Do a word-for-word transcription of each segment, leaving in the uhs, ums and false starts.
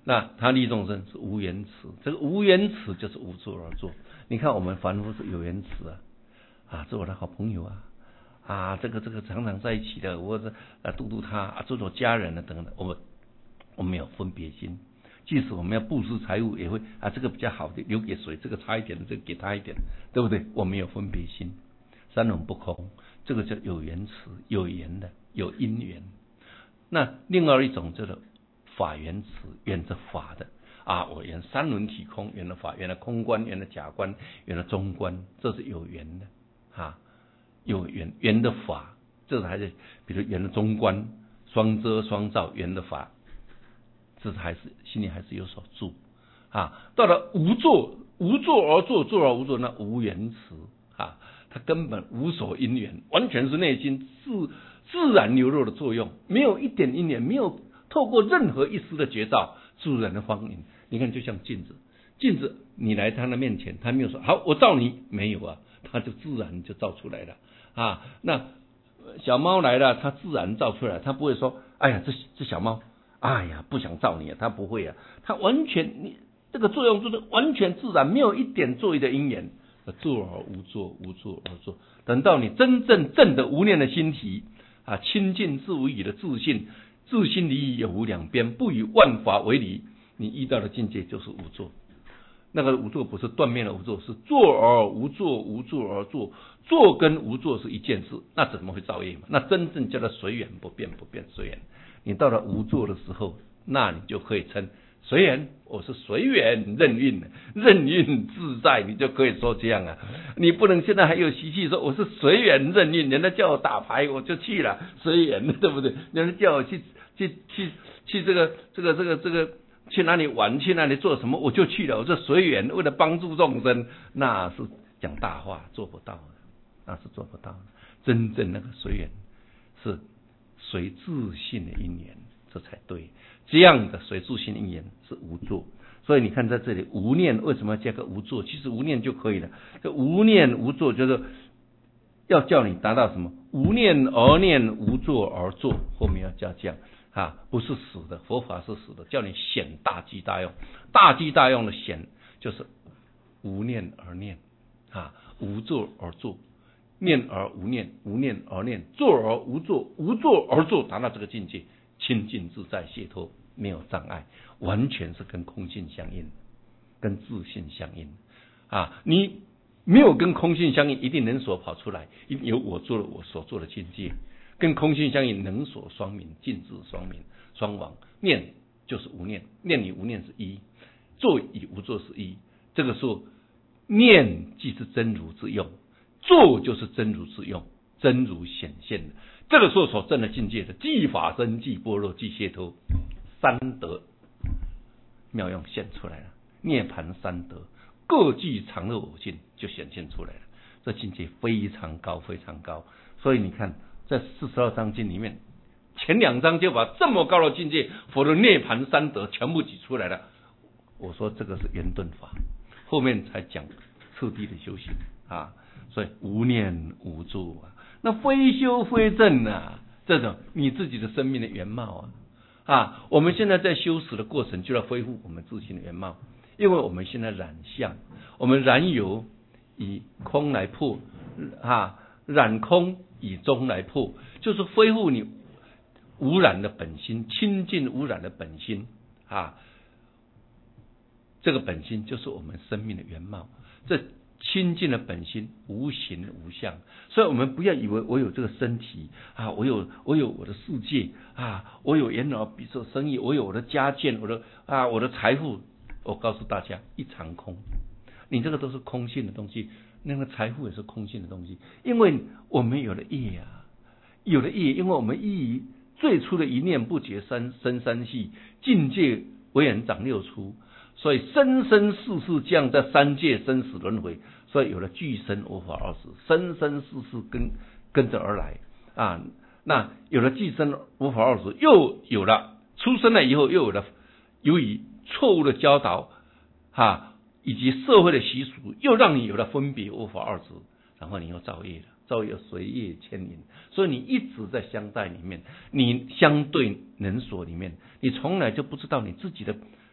那他立众生是无缘慈，这个无缘慈就是无作而作。你看我们凡夫是有缘慈啊，啊，这我的好朋友啊，啊，这个这个常常在一起的，我啊度度他啊，做做家人啊等等，我们我们有分别心。即使我们要布施财物，也会啊，这个比较好的留给谁，这个差一点的，这个给他一点，对不对？我们有分别心，三轮不空，这个叫有缘慈，有缘的，有因缘。那另外一种叫做法缘慈，缘着法的啊，我缘三轮体空，缘了法，缘了空观，缘了假观，缘了中观，这是有缘的啊，有缘缘的法，这还是比如缘了中观，双遮双照，缘的法。这还是心里还是有所住啊。到了无作，无作而作，作而无作，那无缘慈啊，它根本无所因缘，完全是内心自自然流露的作用，没有一点因缘，没有透过任何一丝的觉照，自然的方引。你看，就像镜子，镜子你来他的面前，他没有说好我照你，没有啊，他就自然就照出来了啊。那小猫来了，它自然照出来，它不会说哎呀，这这小猫。哎呀，不想照你啊，他不会啊，他完全你这个作用就是完全自然，没有一点作为的因缘，作而无作，无作而作。等到你真正正的无念的心体啊，清净自无已的自信，自心离已有无两边，不与万法为离，你遇到的境界就是无作。那个无作不是断灭的无作，是作而无作，无作而作，作跟无作是一件事，那怎么会造业嘛？那真正叫做随缘不变，不变随缘。你到了无作的时候，那你就可以称随缘，我是随缘任运的，任运自在，你就可以说这样啊。你不能现在还有习气说我是随缘任运，人家叫我打牌我就去了，随缘，对不对？人家叫我去去去去这个这个这个这个去哪里玩，去哪里做什么我就去了，我是随缘，为了帮助众生，那是讲大话，做不到的，那是做不到的。真正那个随缘是随自性的因缘，这才对。这样的随自性因缘是无作。所以你看在这里无念为什么要加个无作？其实无念就可以了。这无念无作就是要叫你达到什么？无念而念，无作而作。后面要加这样啊，不是死的，佛法是死的，叫你显大机大用。大机大用的显就是无念而念啊，无作而作。念而无念，无念而念，作而无作，无作而作，达到这个境界，清净自在解脱，没有障碍，完全是跟空性相应，跟自性相应啊！你没有跟空性相应，一定能所跑出来，一定有我做了我所做的境界，跟空性相应，能所双明，尽智双明，双亡。念就是无念，念与无念是一，作与无作是一。这个时候，念即是真如之用。作就是真如之用，真如显现的。这个时候所证的境界的即法身、即般若、即解脱，三德妙用现出来了。涅槃三德各具常乐我净，就显现出来了。这境界非常高，非常高。所以你看，在四十二章经里面，前两章就把这么高的境界，佛的涅槃三德全部举出来了。我说这个是圆顿法，后面才讲彻底的修行啊。所以无念无作啊，那非修非证啊，这种你自己的生命的原貌啊啊！我们现在在修持的过程，就要恢复我们自性的原貌，因为我们现在染相，我们染有以空来破啊，染空以中来破，就是恢复你无染的本心，清净无染的本心啊。这个本心就是我们生命的原貌，这清净的本心无形无相，所以我们不要以为我有这个身体啊，我有我有我的世界啊，我有眼耳鼻舌身意，我有我的家眷，我的啊我的财富。我告诉大家，一场空，你这个都是空性的东西，那个财富也是空性的东西，因为我们有了业啊，有了业，因为我们依最初的一念不觉生生三系，境界为人长六出。所以生生世世这样在三界生死轮回，所以有了俱生无法二十，生生世世跟跟着而来啊。那有了俱生无法二十，又有了出生了以后，又有了由于错误的教导啊，以及社会的习俗，又让你有了分别无法二十，然后你又造业了，造业随业牵引，所以你一直在相待里面，你相对能所里面，你从来就不知道你自己的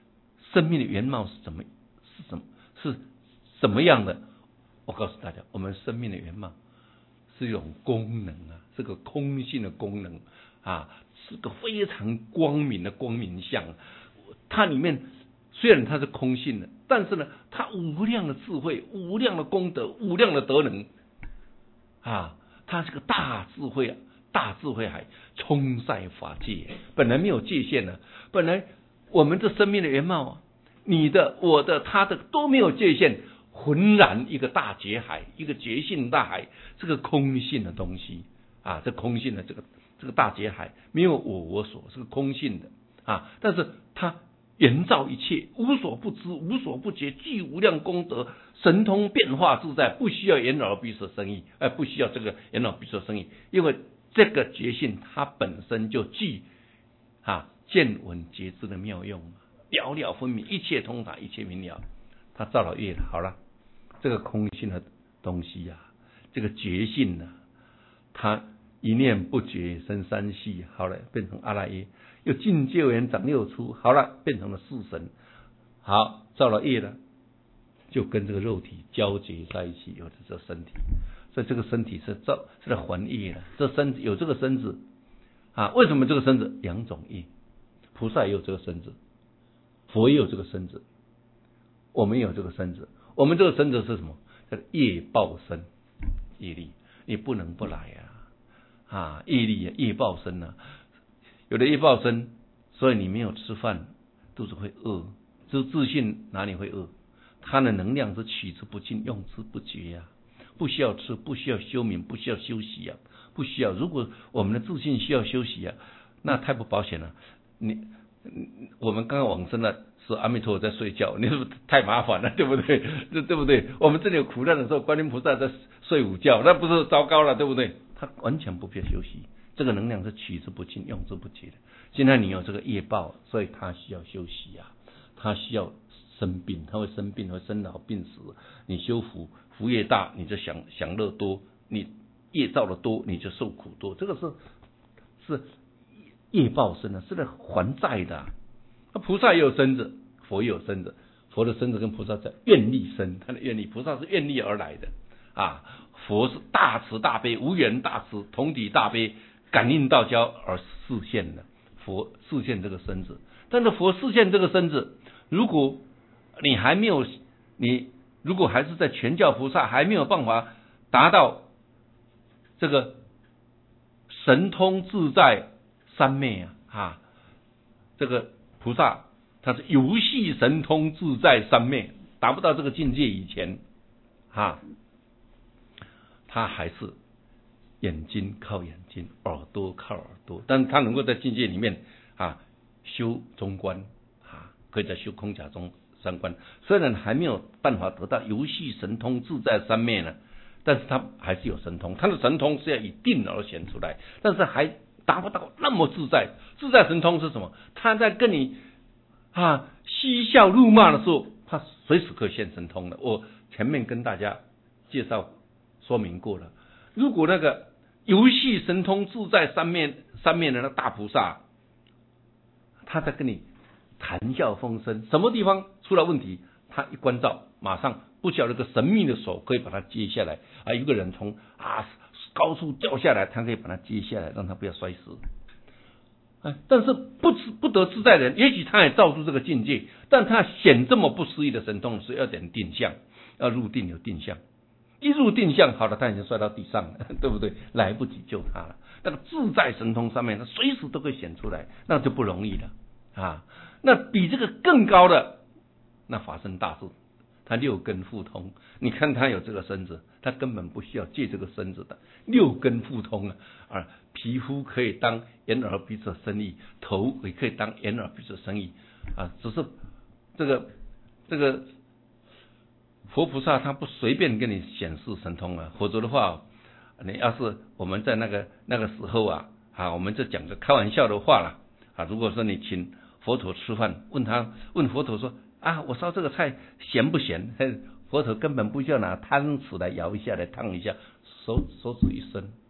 生命的原貌是怎么是什么是什么样的？我告诉大家，我们生命的原貌是一种功能啊，是个空性的功能啊，是个非常光明的光明相。它里面虽然它是空性的，但是呢，它无量的智慧、无量的功德、无量的德能啊，它是个大智慧啊，大智慧海充塞法界，本来没有界限的，本来我们这生命的原貌啊，你的、我的、他的都没有界限，浑然一个大觉海，一个觉性大海，这个空性的东西啊，这空性的这个这个大觉海没有我我所，是个空性的啊，但是它圆照一切，无所不知，无所不觉，具无量功德，神通变化自在，不需要眼耳鼻舌身意，呃，不需要这个眼耳鼻舌身意，因为这个觉性它本身就具啊见闻觉知的妙用，了了分明，一切通达，一切明了。他造了业了，好了，这个空性的东西呀、啊，这个觉性呢、啊，它一念不觉生三系，好了，变成阿赖耶。又境界缘长六出，好了，变成了四神，好，造了业了，就跟这个肉体交结在一起，有了这身体，所以这个身体是造是在还业的，这身子有这个身子啊，为什么这个身子？两种业，菩萨也有这个身子，佛也有这个身子，我们也有这个身子，我们这个身子是什么？叫业报身，业力，你不能不来啊，啊，业力啊，业报身啊。有的业报身，所以你没有吃饭，肚子会饿。这自信哪里会饿？它的能量是取之不尽，用之不竭呀、啊，不需要吃，不需要休眠，不需要休息呀、啊，不需要。如果我们的自信需要休息呀、啊，那太不保险了。你我们刚刚往生了，是阿弥陀佛在睡觉，你是不是太麻烦了，对不对？对对不对？我们这里有苦难的时候，观音菩萨在睡午觉，那不是糟糕了，对不对？他完全不必要休息。这个能量是取之不尽，用之不竭的。现在你有这个业报，所以他需要休息啊，他需要生病，他会生病，会生老病死。你修福，福业大，你就享享乐多；你业造的多，你就受苦多。这个是是业报身啊，是来还债的、啊。那菩萨也有身子，佛也有身子，佛的身子跟菩萨在愿力身，他的愿力，菩萨是愿力而来的啊，佛是大慈大悲，无缘大慈，同体大悲。感应道交而示现的，佛示现这个身子，但是佛示现这个身子，如果你还没有，你如果还是在全教菩萨还没有办法达到这个神通自在三昧啊，啊这个菩萨他是游戏神通自在三昧，达不到这个境界以前，啊，他还是。眼睛靠眼睛，耳朵靠耳朵，但他能够在境界里面啊修中观啊，可以在修空假中三观。虽然还没有办法得到游戏神通自在三昧呢，但是他还是有神通。他的神通是要以定而显出来，但是还达不到那么自在。自在神通是什么？他在跟你啊嬉笑怒骂的时候，他随时可以现神通的。我前面跟大家介绍说明过了。如果那个游戏神通自在三面三面的那大菩萨，他在跟你谈笑风生，什么地方出了问题，他一关照，马上不晓得个神秘的手可以把他接下来啊！一个人从啊高处掉下来，他可以把他接下来，让他不要摔死。哎，但是不不得自在的人，也许他也造出这个境界，但他显这么不思议的神通，是要点定相，要入定有定相。一入定相，好了，他已经摔到地上了，对不对？来不及救他了。那个自在神通上面，他随时都可以显出来，那就不容易了啊。那比这个更高的，那法身大士，他六根互通。你看他有这个身子，他根本不需要借这个身子的，六根互通啊。啊，皮肤可以当眼耳鼻舌身意，头也可以当眼耳鼻舌身意啊。只是这个这个。佛菩萨他不随便跟你显示神通啊，否则的话，你要是我们在那个那个时候啊，啊，我们就讲个开玩笑的话了啊。如果说你请佛陀吃饭，问他问佛陀说啊，我烧这个菜咸不咸？佛陀根本不需要拿汤匙来舀一下来烫一下，手手指一伸，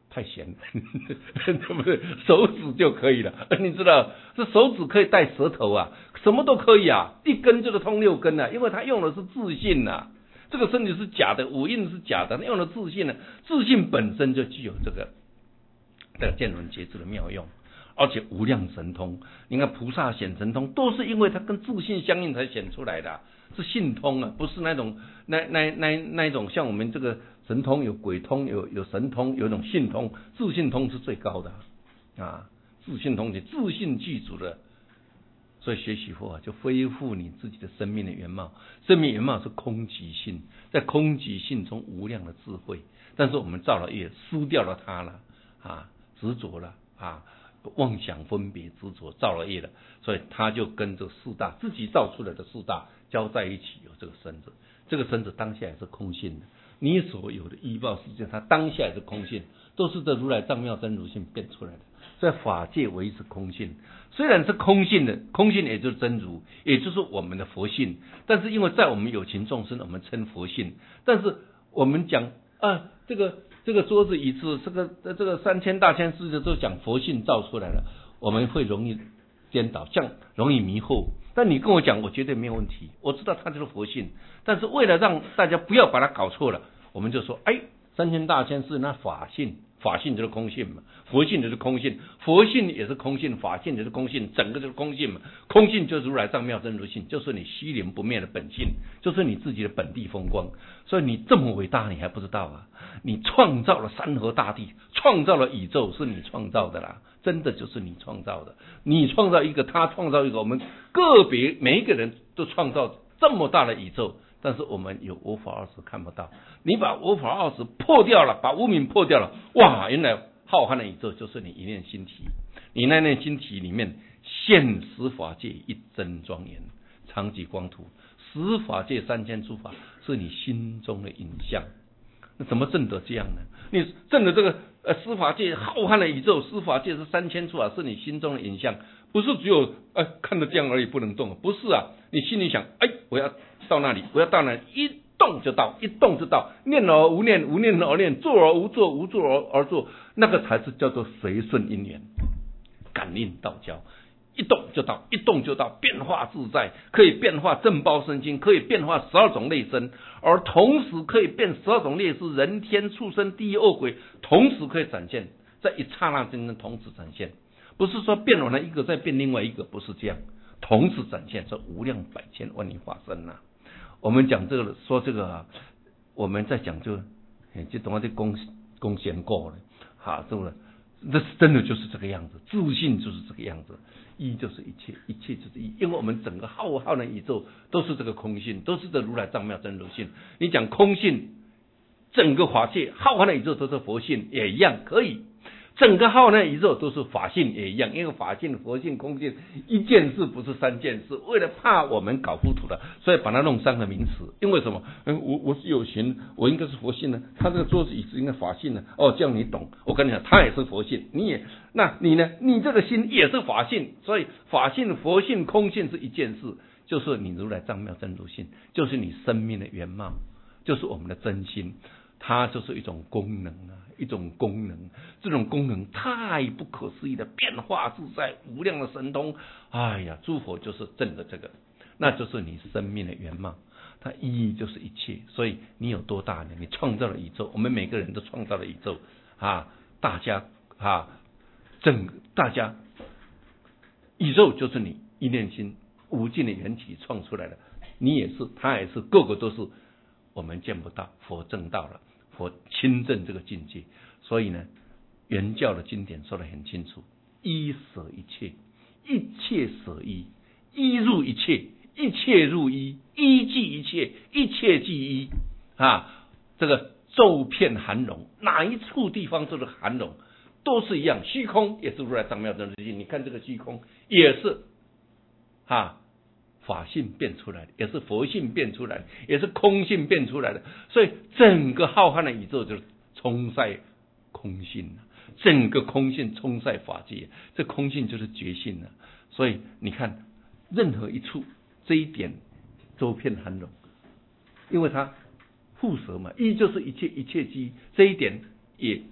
太闲了，对不对？手指就可以了，你知道，这手指可以带舌头啊，什么都可以啊，一根就通六根啊，因为他用的是自信呐、啊。这个身体是假的，五蕴是假的，他用的自信呢、啊，自信本身就具有这个这个见闻觉知的妙用，而且无量神通。你看菩萨显神通，都是因为他跟自信相应才显出来的、啊，是信通啊，不是那种那那那那一种像我们这个。神通有鬼通，有有神通，有一种信通，自信通是最高的啊！自信通是自信具足的，所以学习佛啊，就恢复你自己的生命的原貌。生命原貌是空寂性，在空寂性中无量的智慧，但是我们造了业，失掉了它了啊，执着了啊，妄想分别执着，造了业了，所以它就跟这四大自己造出来的四大交在一起，有这个身子，这个身子当下也是空性的。你所有的依报世界，它当下也是空性，都是这如来藏妙真如性变出来的。在法界唯是空性，虽然是空性的，空性也就是真如，也就是我们的佛性。但是因为在我们有情众生，我们称佛性。但是我们讲啊，这个这个桌子椅子，这个这个三千大千世界都讲佛性造出来了，我们会容易颠倒，像容易迷惑。但你跟我讲，我绝对没有问题，我知道它就是佛性。但是为了让大家不要把它搞错了，我们就说，哎，三千大千是那法性，法性就是空性嘛，佛性就是空性，佛性也是空性，法性也是空性，整个就是空性嘛。空性就是如来藏妙真如性，就是你虚灵不灭的本性，就是你自己的本地风光。所以你这么伟大，你还不知道啊？你创造了山河大地，创造了宇宙，是你创造的啦。真的就是你创造的，你创造一个，他创造一个，我们个别每一个人都创造这么大的宇宙，但是我们有无法二识看不到。你把无法二识破掉了，把无明破掉了，哇，原来浩瀚的宇宙就是你一念心体，你那念心体里面现实法界一真庄严，常寂光图，十法界三千诸法是你心中的影像。那怎么证得这样呢？你证得这个呃十法界浩瀚的宇宙，十法界是三千诸法，是你心中的影像，不是只有呃看得这样而已不能动，不是啊，你心里想，哎，我要到那里，我要到那里，一动就到，一动就到，念而无念，无念而念，做而无做，无做而而做，那个才是叫做随顺因缘，感应道交。一动就到，一动就到，变化自在，可以变化正报身心，可以变化十二种类身，而同时可以变十二种类是人天畜生地狱恶鬼，同时可以展现，在一刹那间同时展现，不是说变完了一个再变另外一个，不是这样，同时展现，说无量百千万亿化身呐、啊。我们讲这个，说这个、啊，我们在讲就，就等下这公公贤过了，好，是不是？这真的就是这个样子，自信就是这个样子，一就是一切，一切就是一，因为我们整个浩瀚的宇宙都是这个空性，都是这如来藏妙真如性。你讲空性，整个法界浩瀚的宇宙都是佛性，也一样可以。整个浩瀚的宇宙都是法性，也一样，因为法性、佛性、空性一件事不是三件事，为了怕我们搞糊涂了，所以把它弄三个名词。因为什么？嗯，我我是有形，我应该是佛性呢，他这个桌子椅子应该法性呢。哦，这样你懂。我跟你讲，他也是佛性，你也，那你呢？你这个心也是法性，所以法性、佛性、空性是一件事，就是你如来藏妙真如性，就是你生命的原貌，就是我们的真心。它就是一种功能啊，一种功能，这种功能太不可思议的变化自在，无量的神通。哎呀，诸佛就是证的这个，那就是你生命的原貌，它意义就是一切。所以你有多大呢？你创造了宇宙，我们每个人都创造了宇宙啊！大家啊，整大家宇宙就是你一念心无尽的缘起创出来的，你也是，他也是，个个都是。我们见不到，佛证到了，佛亲证这个境界。所以呢，原教的经典说得很清楚：一舍一切，一切舍一，一入一切，一切入一，一即一切，一切即一。啊，这个周遍含容，哪一处地方就是含容，都是一样。虚空也是如来藏妙真如性，你看这个虚空也是啊。法性变出来的，也是佛性变出来的，也是空性变出来的，所以整个浩瀚的宇宙就是充塞空性，整个空性充塞法界，这空性就是觉性了。所以你看，任何一处这一点周遍含容，因为它互舍嘛，一就是一切，一切即这一点也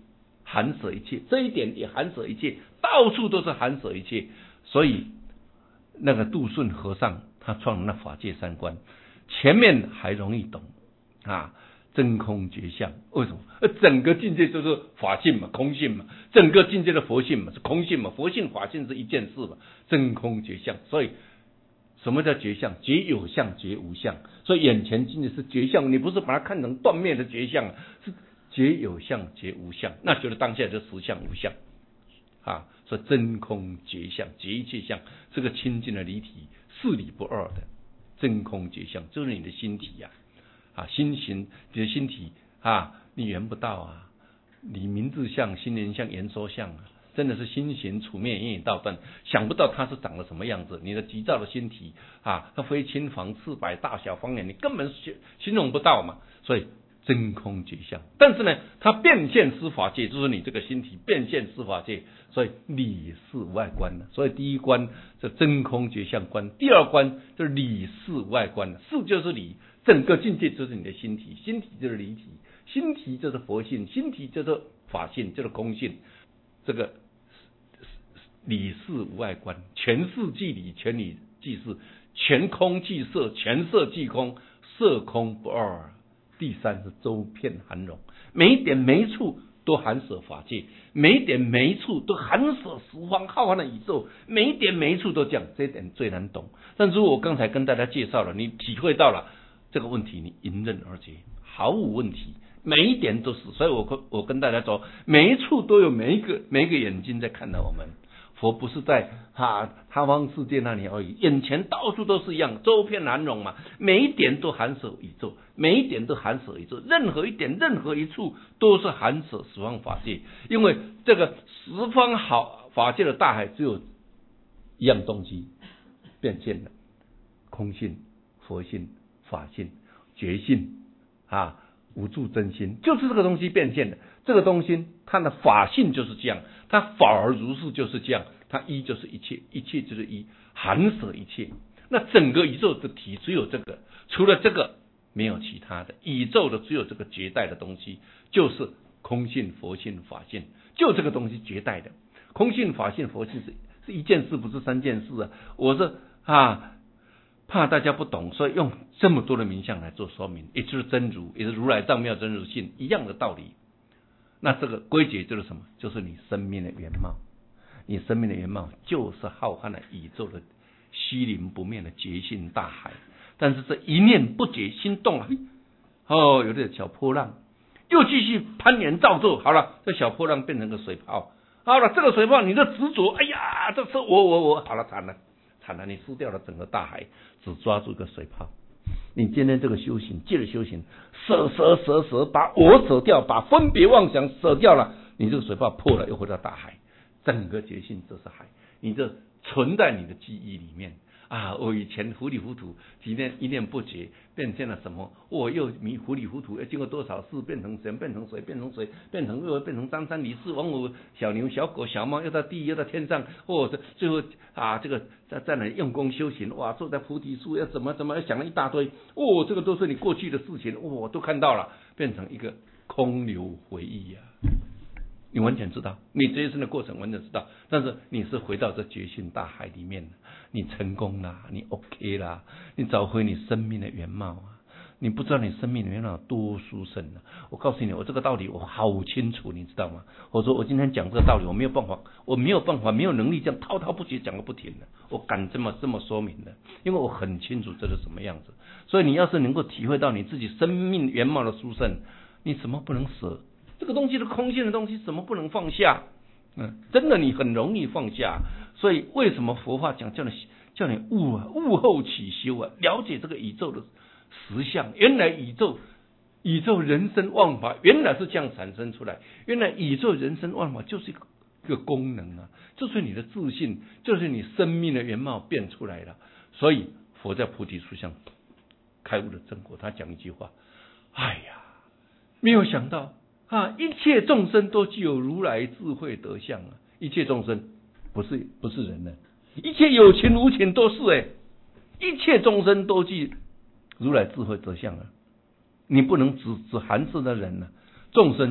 含摄一切，这一点也含摄一切，到处都是含摄一切。所以那个杜顺和尚他创了那法界三观，前面还容易懂啊，真空觉相。为什么？整个境界就是法性嘛，空性嘛，整个境界的佛性嘛是空性嘛，佛性法性是一件事嘛，真空觉相。所以什么叫觉相？觉有相，觉无相。所以眼前境界是觉相，你不是把它看成断灭的觉相，是觉有相，觉无相。那觉得当下就实相无相啊，所以真空觉相，觉一切相，这个清净的离体，是理不二的真空觉相，就是你的心体呀、啊，啊，心行你的心体啊，你圆不到啊，你名字相、心灵相、言说相啊。真的是心行处灭，言语道断，想不到它是长了什么样子。你的急躁的心体啊，它非青房赤白大小方圆，你根本形容不到嘛。所以真空觉相，但是呢，它变现司法界，就是你这个心体变现司法界，所以理事无碍观。所以第一关是真空觉相观，第二关就是理事无碍观。事就是理，整个境界就是你的心体，心体就是理体，心体就是佛性，心体就是法性，就是空性。这个理事无碍观，全事即理，全理即事，全空即色，全色即空，色空不二。第三是周遍含容，每一点每一处都含摄法界，每一点每一处都含摄十方浩瀚的宇宙，每一点每一处都这样，这一点最难懂。但如果我刚才跟大家介绍了，你体会到了这个问题，你迎刃而解，毫无问题。每一点都是，所以我我跟大家说，每一处都有每一个每一个眼睛在看到我们。佛不是在啊他方世界那里而已，眼前到处都是一样，周遍含容嘛，每一点都含摄宇宙，每一点都含摄宇宙，任何一点任何一处都是含摄十方法界。因为这个十方好法界的大海只有一样东西变现了，空性、佛性、法性、觉性啊。无住真心，就是这个东西变现的。这个东西它的法性就是这样，它法而如是就是这样，它一就是一切，一切就是一，含摄一切。那整个宇宙的体只有这个，除了这个没有其他的。宇宙的只有这个绝代的东西，就是空性、佛性、法性，就这个东西绝代的。空性、法性、佛性是是一件事，不是三件事啊。我是啊。怕大家不懂，所以用这么多的名相来做说明，也就是真如，也是如来藏妙真如性一样的道理。那这个归结就是什么？就是你生命的原貌，你生命的原貌就是浩瀚的宇宙的虚灵不灭的觉性大海。但是这一念不觉，心动了，哦，有点小波浪，又继续攀岩造作，好了，这小波浪变成个水泡，好了，这个水泡你的执着，哎呀，这是我我我，好了，惨了。惨了，你失掉了整个大海，只抓住一个水泡。你今天这个修行，借着修行，舍舍舍舍，把我舍掉，把分别妄想舍掉了，你这个水泡破了，又回到大海，整个觉性就是海，你这存在你的记忆里面啊！我以前糊里糊涂，今天一念不觉，变现了什么？我又迷糊里糊涂，要经过多少事，变成神，变成水，变成水，变成又变成张三李四王五小牛小狗小猫，又到地又到天上，哦，最后啊，这个在在那用功修行，哇，坐在菩提树要怎么怎么想了一大堆，哦，这个都是你过去的事情，哦，我都看到了，变成一个空流回忆呀、啊。你完全知道，你这一生的过程完全知道，但是你是回到这觉性大海里面，你成功啦，你 OK 啦，你找回你生命的原貌啊！你不知道你生命的原貌多殊胜啊！我告诉你，我这个道理我好清楚，你知道吗？我说我今天讲这个道理，我没有办法，我没有办法，没有能力这样滔滔不绝讲个不停的，我敢这么这么说明的，因为我很清楚这是什么样子。所以你要是能够体会到你自己生命原貌的殊胜，你什么不能舍？这个东西的空性的东西，怎么不能放下？嗯，真的你很容易放下。所以为什么佛法讲叫你叫你悟啊，悟后起修啊，了解这个宇宙的实相。原来宇宙宇宙人生万法原来是这样产生出来，原来宇宙人生万法就是一个一个功能啊，就是你的自信，就是你生命的原貌变出来了。所以佛在菩提树上开悟的正果，他讲一句话：哎呀，没有想到。啊！一切众生都具有如来智慧德相啊！一切众生不是不是人呢，一切有情无情都是哎，一切众生都具如来智慧德相啊！你不能只只含摄的人呢、啊，众生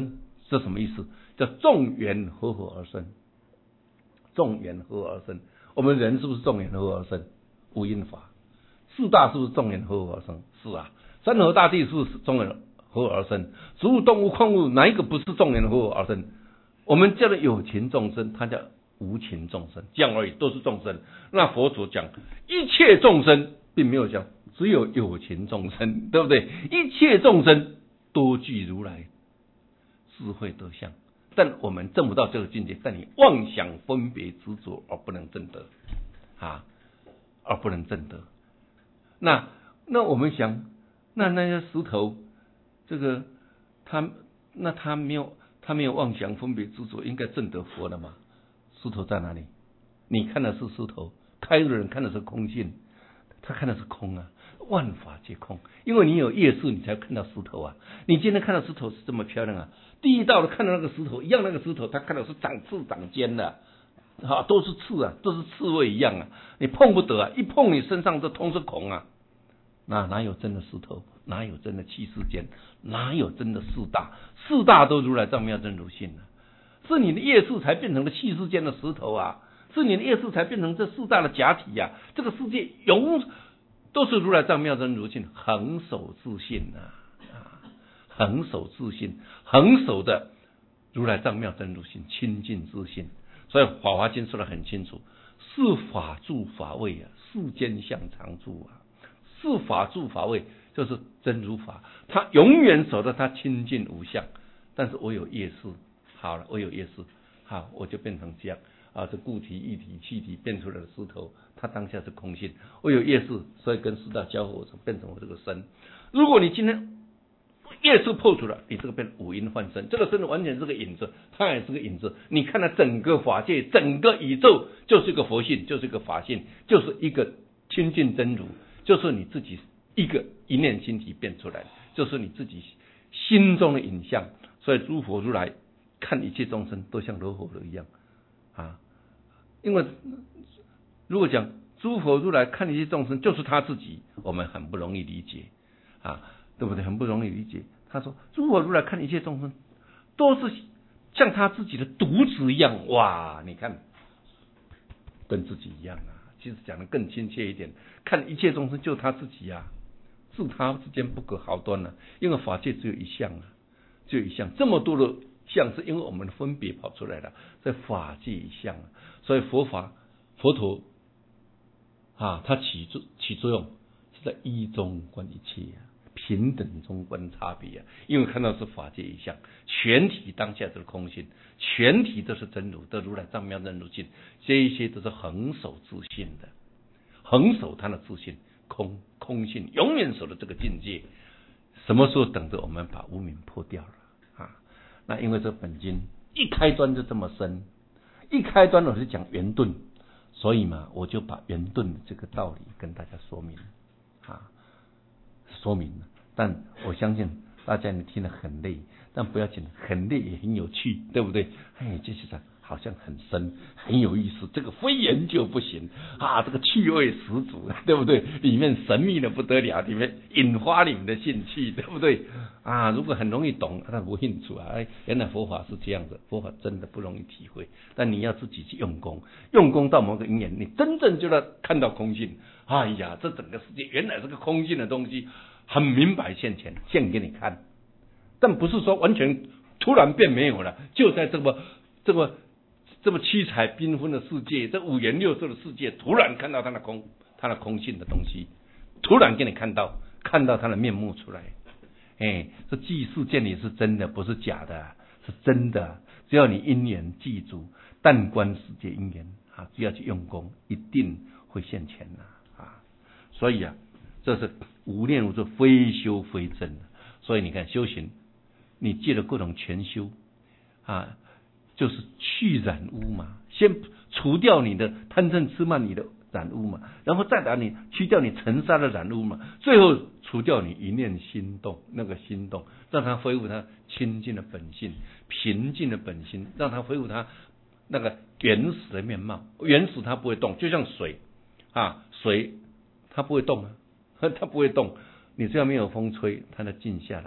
这什么意思？叫众缘合合而生，众缘合合而生。我们人是不是众缘合合而生？无因法。四大是不是众缘合合而生？是啊。山河大地是不是众缘合合而生？植物、动物、矿物，哪一个不是众缘合合而生？我们叫做有情众生，它叫无情众生，这样而已，都是众生。那佛祖讲一切众生，并没有讲只有有情众生，对不对？一切众生都具如来智慧德相，但我们证不到这个境界，但你妄想分别执着而不能证得啊，而不能证得。那那我们想，那那些石头，这个他那他没有他没有妄想分别执着，应该证得佛了吗？石头在哪里？你看的是石头，开悟的人看的是空性，他看的是空啊，万法皆空。因为你有业识，你才看到石头啊。你今天看到石头是这么漂亮啊，第一道的看到那个石头一样，那个石头他看到是长刺长尖的，啊，都是刺啊，都是刺猬一样啊，你碰不得啊，一碰你身上这通是孔啊。那哪有真的石头？哪有真的七世间？哪有真的四大？四大都如来藏妙真如性啊，是你的业识才变成了七世间的石头啊，是你的业识才变成这四大的假体啊。这个世界永都是如来藏妙真如性，恒守自性啊，啊，恒守自性，恒守的如来藏妙真如性，清净自性。所以《法华经》说得很清楚：是法住法位啊，世间相常住啊。是法住法位就是真如法，它永远守着它清净无相。但是我有业识，好了，我有业识，好，我就变成这样啊，这固体、液体、气体变出来的石头，它当下是空性。我有业识，所以跟四大交合，变成我这个身。如果你今天业识破除了，你这个变五阴幻身，这个身完全是个影子，它也是个影子。你看到整个法界、整个宇宙就是一个佛性，就是一个法性，就是一个清净真如。就是你自己一个一念心体变出来，就是你自己心中的影像。所以诸佛如来看一切众生都像柔火炉一样啊，因为如果讲诸佛如来看一切众生就是他自己，我们很不容易理解啊，对不对？很不容易理解。他说诸佛如来看一切众生都是像他自己的独子一样，哇，你看跟自己一样啊。其实讲得更亲切一点，看一切众生就是他自己啊，自他之间不可毫端啊。因为法界只有一相啊，只有一相，这么多的相是因为我们的分别跑出来的，在法界一相啊。所以佛法佛陀啊，它起作起作用是在一中观一切啊，平等中观差别啊。因为看到是法界一相，全体当下就是空性，全体都是真如，都如来藏妙真如性，这一些都是恒守自性的，恒守他的自性，空空性，永远守的这个境界。什么时候等着我们把无明破掉了啊？那因为这本经一开端就这么深，一开端我是讲圆顿，所以嘛，我就把圆顿的这个道理跟大家说明啊，说明了。但我相信大家你听得很累，但不要紧，很累也很有趣，对不对？哎，这是好像很深，很有意思，这个非研究不行啊，这个趣味十足，对不对？里面神秘的不得了，里面引发你们的兴趣，对不对？啊，如果很容易懂，那不兴趣啊。哎，原来佛法是这样子，佛法真的不容易体会，但你要自己去用功，用功到某个因缘，你真正就要看到空性。哎呀，这整个世界原来是个空性的东西，很明白现前，现给你看。但不是说完全突然变没有了，就在这么这么这么七彩缤纷的世界，这五颜六色的世界，突然看到它的空，它的空性的东西，突然给你看到，看到它的面目出来。哎，这记事见你是真的，不是假的，是真的。只要你因缘记住，但观世界因缘啊，只要去用功，一定会现前的啊。所以啊，这是无念无作，非修非证。所以你看修行，你借了各种全修啊，就是去染污嘛，先除掉你的贪嗔痴慢你的染污嘛，然后再把你去掉你尘沙的染污嘛，最后除掉你一念心动，那个心动让它恢复它清净的本性，平静的本性，让它恢复它那个原始的面貌。原始它不会动，就像水啊，水它不会动啊，它不会动，你只要没有风吹，它就静下来。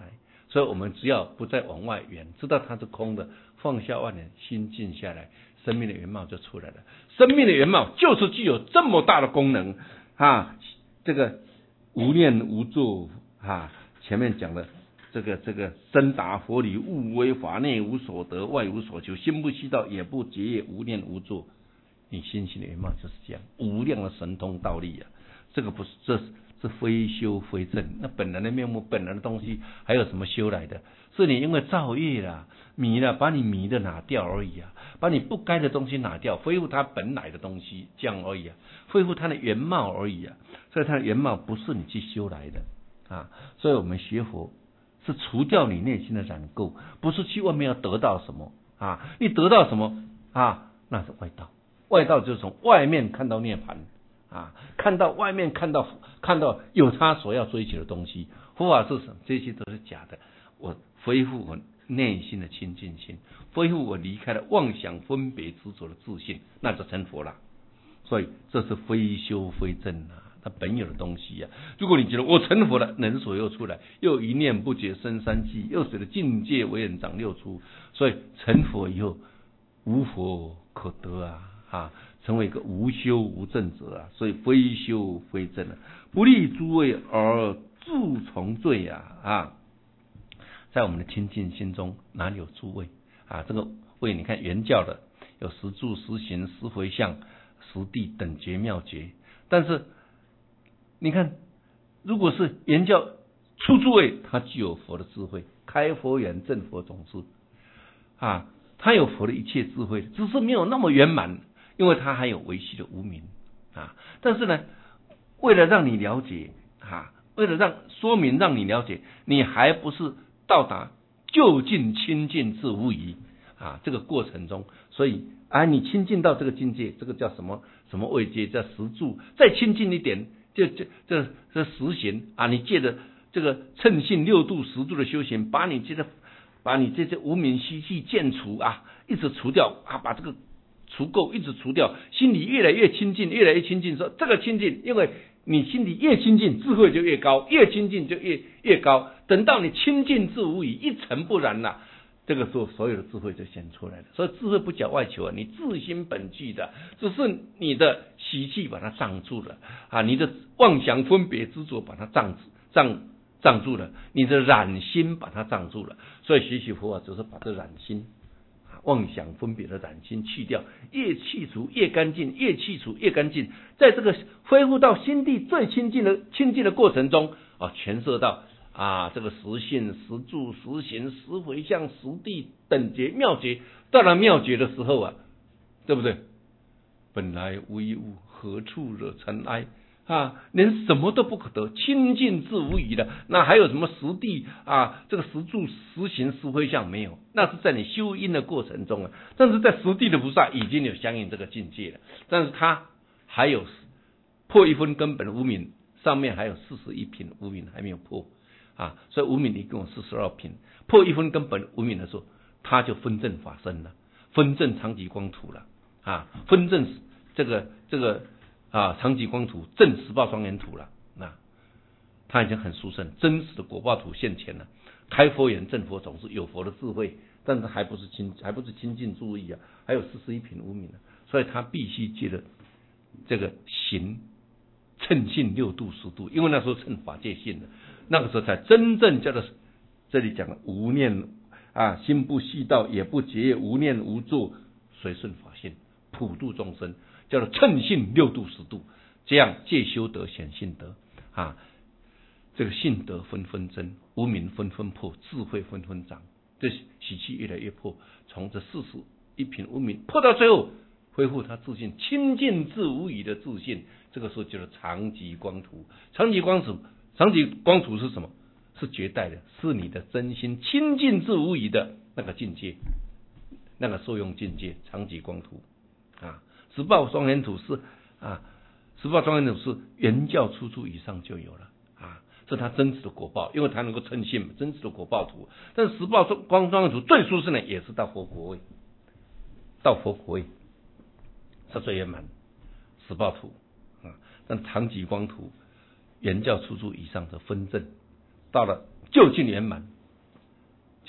所以我们只要不再往外圆，知道它是空的，放下万念，心静下来，生命的原貌就出来了。生命的原貌就是具有这么大的功能啊！这个无念无作啊，前面讲的这个这个深达佛理，悟为法，内无所得，外无所求，心不虚道，也不结业，无念无作。你心性的原貌就是这样，无量的神通道力啊！这个不是，这是是非修非证。那本来的面目，本来的东西，还有什么修来的？是你因为造业啦、迷了，把你迷的拿掉而已啊，把你不该的东西拿掉，恢复它本来的东西，这样而已啊，恢复它的原貌而已啊。所以它的原貌不是你去修来的啊。所以我们学佛是除掉你内心的染垢，不是去外面要得到什么啊。你得到什么啊？那是外道。外道就是从外面看到涅槃啊，看到外面看到看到有他所要追求的东西。佛法是什么？这些都是假的。我恢复我内心的清净心，恢复我离开了妄想分别执着的自信，那就成佛了。所以这是非修非证啊，它本有的东西啊。如果你觉得我成佛了，能所又出来，又一念不觉生三际，又随着境界为人长六出，所以成佛以后无佛可得啊。啊，成为一个无修无证者啊，所以非修非证啊，不利诸位而自从罪啊啊，在我们的清净心中哪里有诸位啊？这个位你看原教的有十住、十行、十回向、十地等觉妙觉，但是你看，如果是原教出诸位，他具有佛的智慧，开佛眼证佛种子啊，他有佛的一切智慧，只是没有那么圆满。因为他还有维系的无明啊，但是呢，为了让你了解啊，为了让说明让你了解，你还不是到达究竟清净自无疑啊这个过程中，所以啊，你亲近到这个境界，这个叫什么什么位阶？叫十住，再亲近一点，就这这这十行啊，你借着这个称性六度十度的修行，把你这个把你这些无明习气渐除啊，一直除掉啊，把这个除垢一直除掉，心里越来越亲近，越来越亲近。说这个亲近，因为你心里越亲近，智慧就越高，越亲近就越越高。等到你亲近自无疑，一尘不染了，这个时候所有的智慧就显出来了。所以智慧不讲外求啊，你自心本具的，只是你的习气把它障住了啊，你的妄想分别执着把它障障障住了，你的染心把它障住了。所以学习佛法就是把这染心。妄想分别的染心去掉，越去除越干净，越去除越干净。在这个恢复到心地最亲近的亲近的过程中啊，诠释到啊这个实性、实住、实行、实回向、实地等觉妙觉。到了妙觉的时候啊，对不对？本来无一物，何处惹尘埃啊！连什么都不可得，清净自无疑的，那还有什么实地啊？这个实住、实行、实回向没有？那是在你修因的过程中啊。但是在实地的菩萨已经有相应这个境界了，但是他还有破一分根本的无明，上面还有四十一品无明还没有破啊。所以无明一共四十二品，破一分根本无明的时候，他就分证法身了，分证长极光土了啊，分证这个这个。啊，长极光土正十报庄严土了，那他已经很殊胜，真实的果报土现前了，开佛眼证佛种子，有佛的智慧，但是还不是亲，还不是亲近注意啊，还有四十一品无明啊，所以他必须借着这个行称性六度十度，因为那时候称法界性的，那个时候才真正叫做这里讲的无念啊，心不细道，也不结业，无念无作，随顺法性，普度众生。叫做称性六度十度，这样借修德显性德啊，这个性德纷纷增，无明纷纷破，智慧纷纷长，这习气越来越破，从这四十一品无明破到最后，恢复他自信清净自无疑的自信，这个时候就是长极光土。长极光土，长极光土是什么？是绝代的，是你的真心清净自无疑的那个境界，那个受用境界，长极光土啊。十报庄严土是啊，十报庄严土是原教出处以上就有了啊，是它真实的果报，因为它能够称性嘛，真实的果报土。但是十报光庄严土最殊胜的也是到佛国位，到佛国位是最圆满十报土啊。但长极光土原教出处以上的分证，到了究竟圆满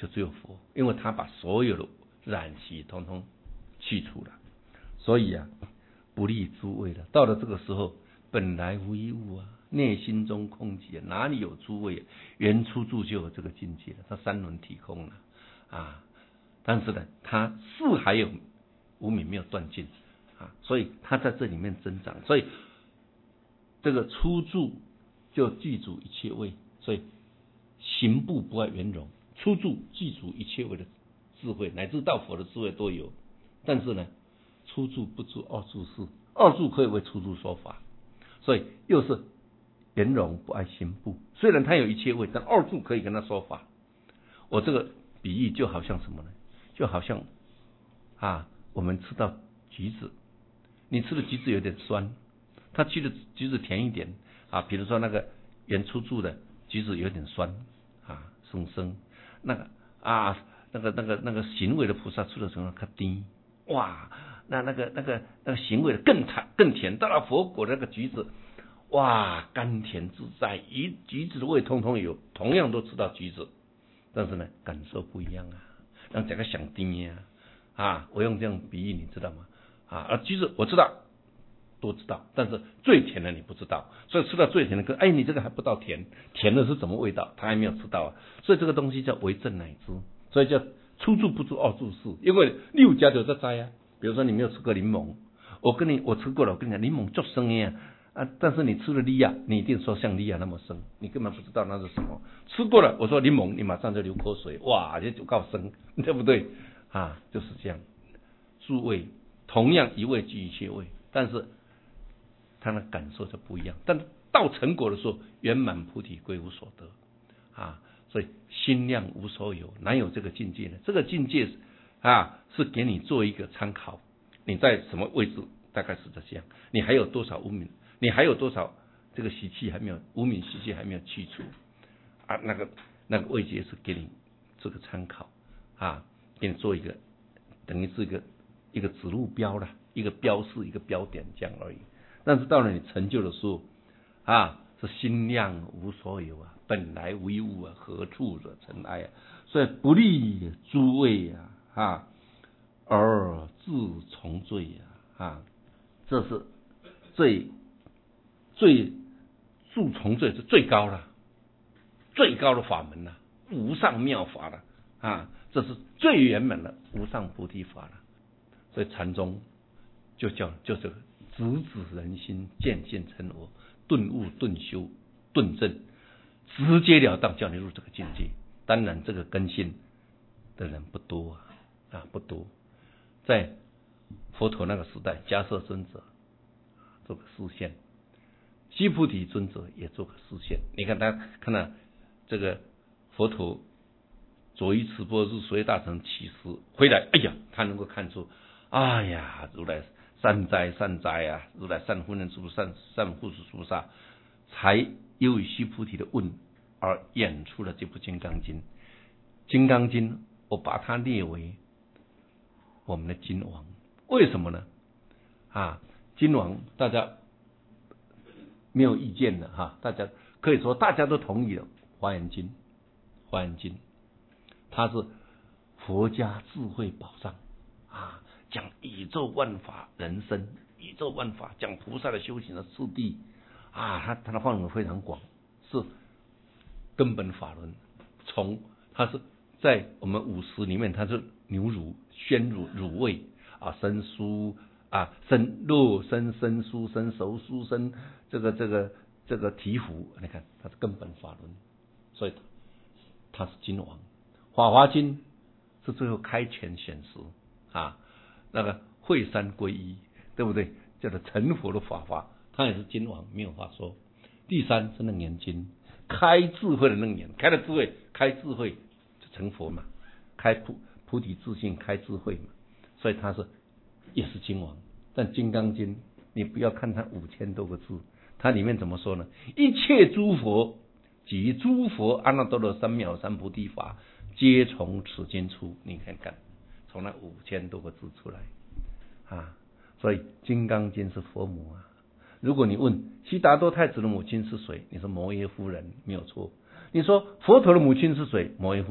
就只有佛，因为他把所有的染习统统去除了，所以啊，不立诸位了。到了这个时候，本来无一物啊，内心中空寂啊，哪里有诸位？原初住就有这个境界了，他三轮体空了啊。但是呢，他是还有无明没有断尽啊，所以他在这里面增长。所以这个初住就具足一切位，所以行步不爱圆融。初住具足一切位的智慧，乃至到佛的智慧都有。但是呢，初住不住二住事，二住可以为初住说法，所以又是圆融不爱行步。虽然他有一切位，但二住可以跟他说法。我这个比喻就好像什么呢？就好像啊，我们吃到橘子，你吃的橘子有点酸，他吃的橘子甜一点啊。比如说那个原初住的橘子有点酸啊，生生那个啊，那个那个那个行为的菩萨吃的时候它低，哇，那那个那个那个行为的更甜更甜。到了佛果那个橘子，哇，甘甜自在，一橘子的味通通有，同样都吃到橘子，但是呢，感受不一样啊。让这个想低呀，啊，我用这样比喻，你知道吗？啊，而橘子我知道，都知道，但是最甜的你不知道，所以吃到最甜的，哎，你这个还不到甜，甜的是什么味道？他还没有吃到啊，所以这个东西叫为正乃知，所以叫初住不住二住事，因为六家就在摘啊。比如说你没有吃过柠檬，我跟你我吃过了，我跟你讲柠檬就生呀。啊！但是你吃了梨呀，你一定说像梨呀那么生，你根本不知道那是什么。吃过了，我说柠檬，你马上就流口水，哇，这就够生，对不对？啊，就是这样。诸位同样一味具一切味，但是他的感受就不一样。但到成果的时候，圆满菩提归无所得啊！所以心量无所有，哪有这个境界呢？这个境界啊，是给你做一个参考。你在什么位置，大概是这样。你还有多少无明？你还有多少这个习气还没有无明习气还没有去除啊？那个那个位阶是给你这个参考啊，给你做一个等于是一个一个指路标啦，一个标示一个标点这样而已。但是到了你成就的时候啊，是心量无所有啊，本来无一物啊，何处惹尘埃啊？所以不立诸位啊啊，而自从罪啊啊，这是最。最住从罪是最高的，最高的法门了，无上妙法了啊！这是最圆满的无上菩提法了。所以禅宗就叫就是直指人心，见见成我，顿悟顿修顿证，直截了当叫你入这个境界。当然，这个根性的人不多啊啊不多。在佛陀那个时代，迦叶尊者做个示现。须菩提尊者也做个示现，你看他看到这个佛陀左依持钵入水大乘起时回来，哎呀，他能够看出，哎呀，如来善哉善哉啊，如来善护念诸善善护持诸萨，才由于须菩提的问而演出了这部《金刚经》。《金刚经》我把它列为我们的经王，为什么呢？啊，经王大家没有意见的哈，大家可以说大家都同意了。华严经，华严经，它是佛家智慧宝藏啊，讲宇宙万法人生，宇宙万法讲菩萨的修行的次第啊，它它的范围非常广，是根本法轮。从它是在我们五十里面，它是牛乳、鲜乳、乳味啊，生酥。啊，生肉生生酥生熟酥生这个这个这个醍醐，你看它是根本法轮，所以它是经王。法华经是最后开权显实啊，那个会三归一，对不对？叫做成佛的法华，它也是经王，没有话说。第三是楞严经，开智慧的楞严，开了智慧，开智慧就成佛嘛，开菩菩提自信，开智慧嘛，所以它是。也是经王，但《金刚经》你不要看它五千多个字，它里面怎么说呢？一切诸佛及诸佛阿耨多罗三藐三菩提法，皆从此经出。你看看，从那五千多个字出来啊！所以《金刚经》是佛母啊。如果你问悉达多太子的母亲是谁，你说摩耶夫人没有错。你说佛陀的母亲是谁？摩耶夫人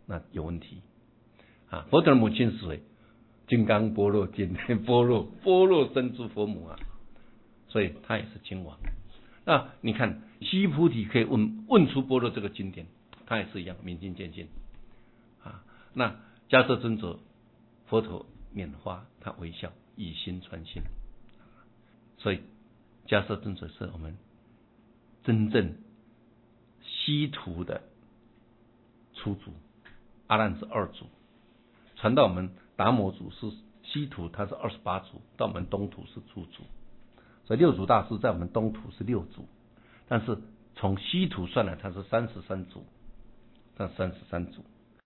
那有问题啊。佛陀的母亲是谁？金刚般若经般若般若生诸佛母啊，所以他也是经王。那你看须菩提可以问问出般若这个经典，他也是一样明心见性啊。那迦叶尊者佛陀拈花，他微笑以心传心，所以迦叶尊者是我们真正西土的初祖，阿难是二祖，传到我们达摩祖是西土，他是二十八祖，到我们东土是初祖，所以六祖大师在我们东土是六祖，但是从西土算来他是三十三祖，他三十三祖。